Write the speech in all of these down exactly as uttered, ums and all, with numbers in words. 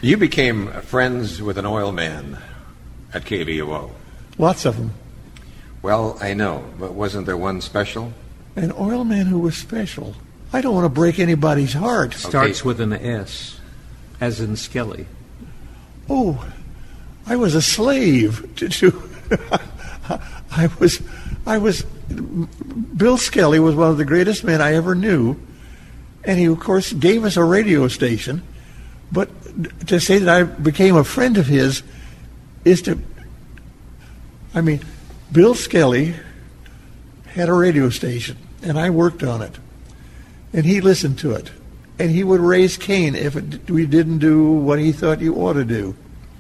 You became friends with an oil man at K V O O. Lots of them. Well, I know, but wasn't there one special? An oil man who was special. I don't want to break anybody's heart. Starts Okay. with an S, as in Skelly. Oh, I was a slave to. to I was, I was. Bill Skelly was one of the greatest men I ever knew, and he, of course, gave us a radio station. But to say that I became a friend of his is to. I mean, Bill Skelly had a radio station, and I worked on it, and he listened to it, and he would raise Cain if it, we didn't do what he thought you ought to do.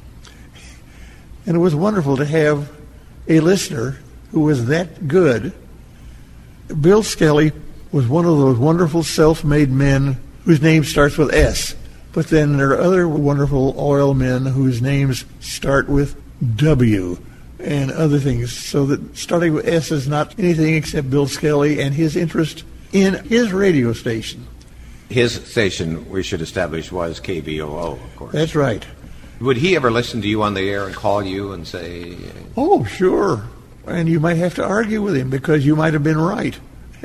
And it was wonderful to have a listener who was that good. Bill Skelly was one of those wonderful self-made men whose name starts with S. But then there are other wonderful oil men whose names start with W and other things. So that starting with S is not anything except Bill Skelly and his interest in his radio station. His station, we should establish, was K V O O, of course. That's right. Would he ever listen to you on the air and call you and say... Oh, sure. And you might have to argue with him because you might have been right.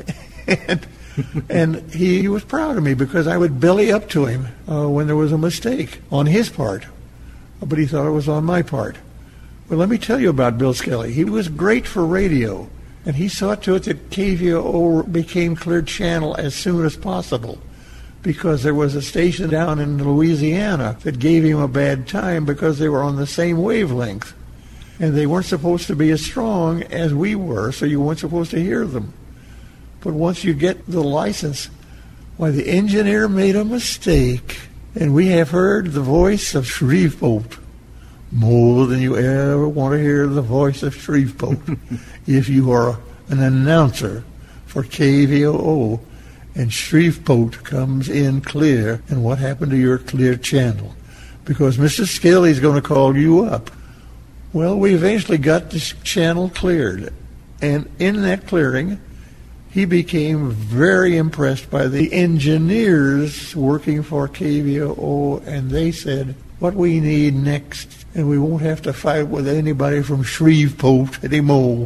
and and he, he was proud of me because I would belly up to him uh, when there was a mistake on his part. But he thought it was on my part. Well, let me tell you about Bill Skelly. He was great for radio, and he saw to it that K V O O became clear channel as soon as possible, because there was a station down in Louisiana that gave him a bad time because they were on the same wavelength. And they weren't supposed to be as strong as we were, so you weren't supposed to hear them. But once you get the license, why, the engineer made a mistake, and we have heard the voice of Shreveport more than you ever want to hear the voice of Shreveport if you are an announcer for K V O O. And Shreveport comes in clear, and what happened to your clear channel? Because Mister Skelly's going to call you up. Well, we eventually got this channel cleared, and in that clearing, he became very impressed by the engineers working for K V O O, and they said, what we need next, and we won't have to fight with anybody from Shreveport anymore,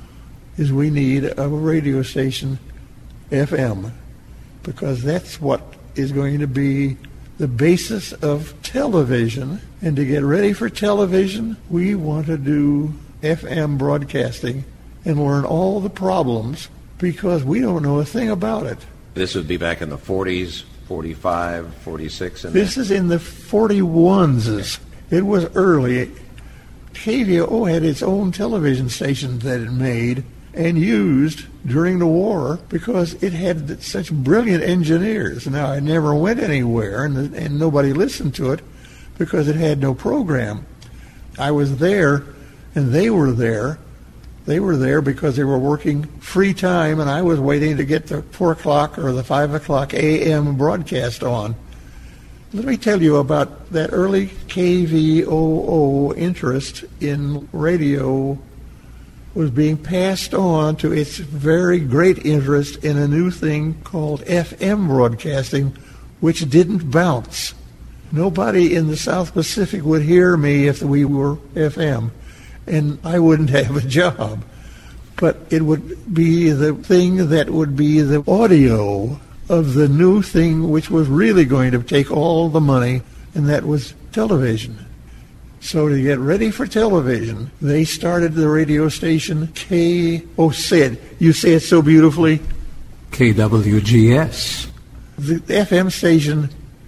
is we need a radio station, F M. Because that's what is going to be the basis of television. And to get ready for television, we want to do F M broadcasting and learn all the problems because we don't know a thing about it. This would be back in the forties, forty-five, forty-six. And this is in the forty-ones. It was early. K V O O had its own television stations that it made and used during the war because it had such brilliant engineers. Now, it never went anywhere, and, and nobody listened to it because it had no program. I was there, and they were there. They were there because they were working free time, and I was waiting to get the four o'clock or the five o'clock a m broadcast on. Let me tell you about that early K V O O interest in radio was being passed on to its very great interest in a new thing called F M broadcasting, which didn't bounce. Nobody in the South Pacific would hear me if we were F M, and I wouldn't have a job. But it would be the thing that would be the audio of the new thing which was really going to take all the money, and that was television. So to get ready for television, they started the radio station K... Oh, say it. You say it so beautifully. K W G S. The F M station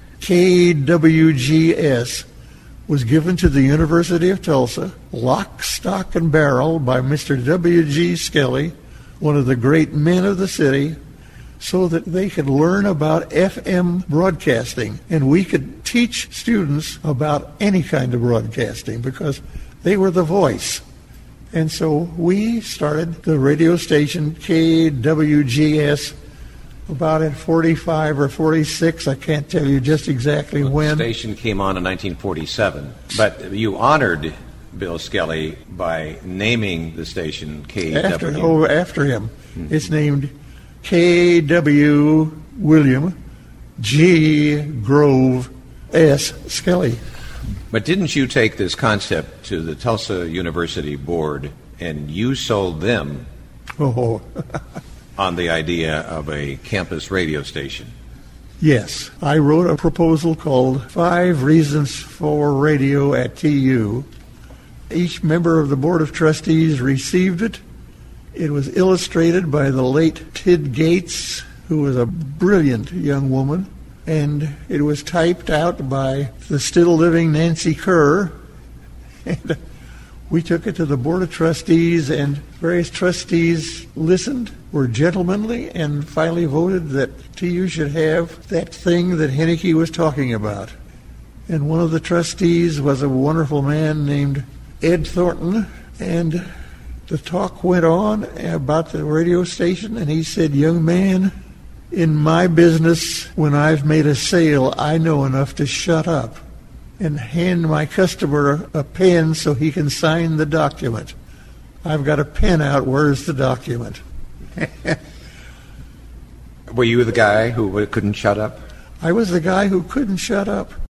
K W G S was given to the University of Tulsa, lock, stock, and barrel by Mister W G Skelly, one of the great men of the city, so that they could learn about F M broadcasting, and we could teach students about any kind of broadcasting because they were the voice. And so we started the radio station K W G S about at forty-five or forty-six. I can't tell you just exactly well, when. The station came on in nineteen forty-seven, but you honored Bill Skelly by naming the station K W. After, oh, after him. Mm-hmm. It's named K W William G Grove S Skelly. But didn't you take this concept to the Tulsa University board and you sold them Oh, on the idea of a campus radio station? yes. I wrote a proposal called Five Reasons for Radio at T U. Each member of the Board of Trustees received it. It was illustrated by the late Tid Gates, who was a brilliant young woman, and it was typed out by the still living Nancy Kerr. And we took it to the Board of Trustees, and various trustees listened, were gentlemanly, and finally voted that T U should have that thing that Henneke was talking about. And one of the trustees was a wonderful man named Ed Thornton, and the talk went on about the radio station, and he said, "Young man, in my business, when I've made a sale, I know enough to shut up and hand my customer a pen so he can sign the document. I've got a pen out. Where's the document?" Were you the guy who couldn't shut up? I was the guy who couldn't shut up.